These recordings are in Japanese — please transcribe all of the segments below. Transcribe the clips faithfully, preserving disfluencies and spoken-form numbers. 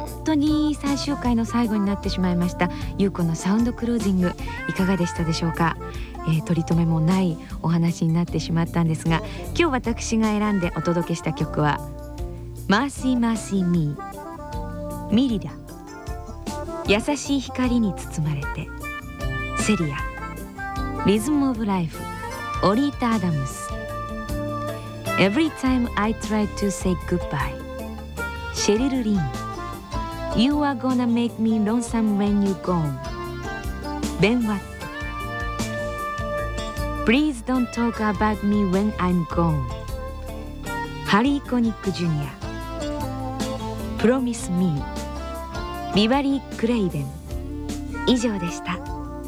当に最終回の最後になってしまいましたゆうこのサウンドクルージング、いかがでしたでしょうか。えー、取り留めもないお話になってしまったんですが、今日私が選んでお届けした曲はマーシーマーシーミー、ミリラ、優しい光に包まれて、セリア、リズムオブライフ、オリータ・アダムス、Every time I try to say goodbye、シェリル・リン、You are gonna make me lonesome when you gone、ベン・ワット、Please don't talk about me when I'm gone、ハリー・コニック・ジュニア、Promise me、ビバリー・クレイベン。以上でした。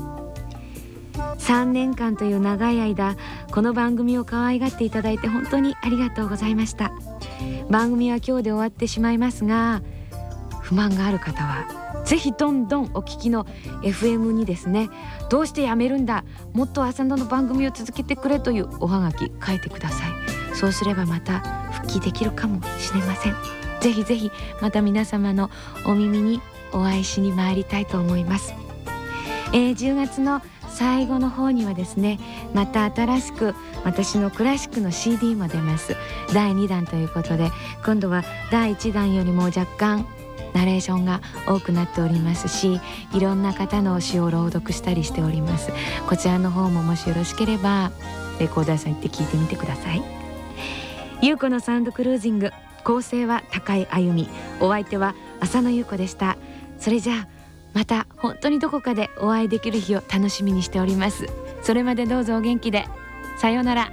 さんねんかんという長い間、この番組を可愛がっていただいて本当にありがとうございました。番組は今日で終わってしまいますが、不満がある方はぜひどんどんお聞きの エフエム にですね、どうしてやめるんだ、もっと浅野の番組を続けてくれというおはがき書いてください。そうすればまた復帰できるかもしれません。ぜひぜひまた皆様のお耳にお会いしに参りたいと思います。えー、じゅうがつの最後の方にはですね、また新しく私のクラシックの シーディー も出ます。だいにだんということで、今度はだいいちだんよりも若干ナレーションが多くなっておりますし、いろんな方の詩を朗読したりしております。こちらの方ももしよろしければレコーダーさん行って聞いてみてください。ゆうこのサウンドクルージング、構成は高井あゆみ、お相手は浅野ゆう子でした。それじゃあまた本当にどこかでお会いできる日を楽しみにしております。それまでどうぞお元気で。さようなら。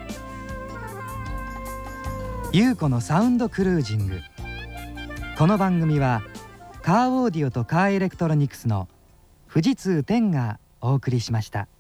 ゆうこのサウンドクルージング。この番組はカーオーディオとカーエレクトロニクスの富士通テンがお送りしました。